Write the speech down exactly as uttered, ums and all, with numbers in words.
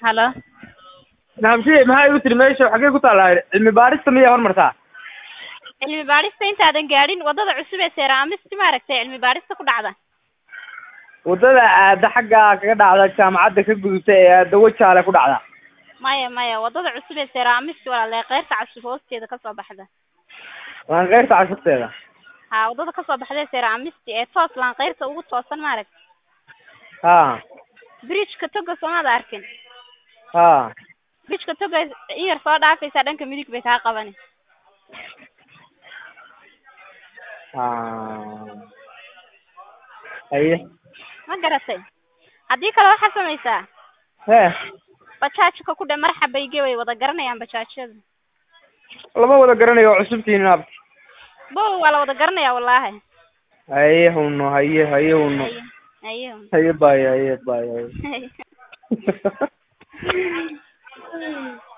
halo naamsi maxay u tiri meesha xagee ku taala cilmi baarista miyaa hormartaa cilmi baarista intaadan gaadhin wadada cusub ee Seeraamisti maaragtay cilmi baarista ku dhacda wadada aada xagga kaga dhacda jaamacadda ka gudubta ee dawo jaale ku dhacda maya maya wadada cusub ee Seeraamisti walaa qeyrta casub hoosteeda ka soo baxda waan qeyrta casubteeda ha wadada ka soo baxday Seeraamisti ee toos laan qeyrta ugu toosan maaragtay ha bridge ka toga Soomaalida arkin ha bridge ka toga iyar soo dhaafaysa dhanka midig bay ka qabanay ha aye ma garatay hadii kale waxa samaysaa he bajaajka ku dhamar xabayge way wada garanayaan bajaajada lama wada garanayo cusubtiin ab bo wala wada garanaya wallahi aye huno haye haye huno aye haye bye haye bye